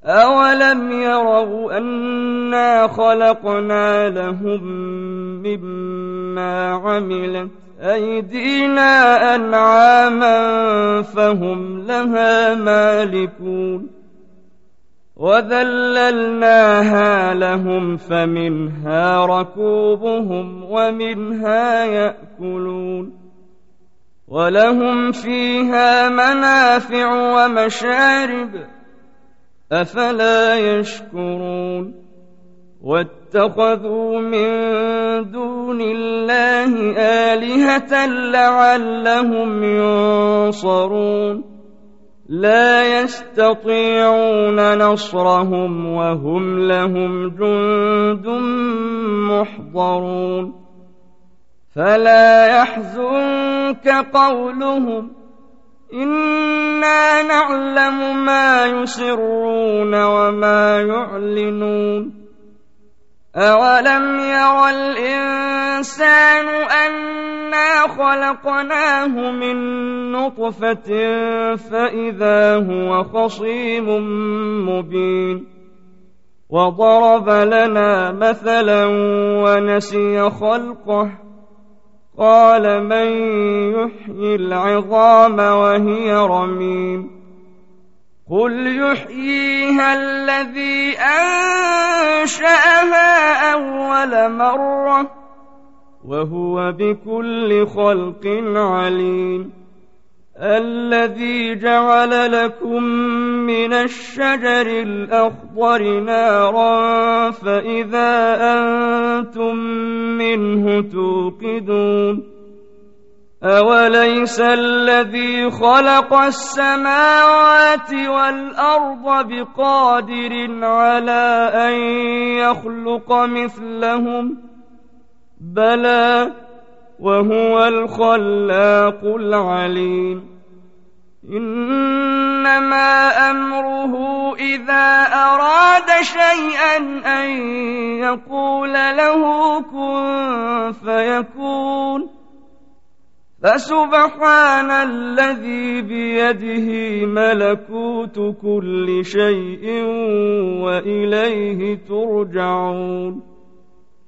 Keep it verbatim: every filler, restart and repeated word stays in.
أولم يروا أنا خلقنا لهم مما عملت أيدينا أنعاما فهم لها مالكون وذللناها لهم فمنها ركوبهم ومنها يأكلون ولهم فيها منافع ومشارب أفلا يشكرون واتخذوا من دون الله آلهة لعلهم ينصرون لا يستطيعون نصرهم وهم لهم جند محضرون فلا يحزنك قولهم إنا نعلم ما يسرون وما يعلنون أولم ير الإنسان أنا خلقناه من نطفة فإذا هو خصيم مبين وضرب لنا مثلا ونسي خلقه قال من يحيي العظام وهي رميم قل يحييها الذي أنشأها أول مرة وهو بكل خلق عليم الذي جعل لكم من الشجر الأخضر نارا فإذا أنتم منه توقدون أوليس الذي خلق السماوات والأرض بقادر على أن يخلق مثلهم بلى وهو الخلاق العليم إنما أمره إذا أراد شيئا أن يقول له كن فيكون فسبحان الذي بيده ملكوت كل شيء وإليه ترجعون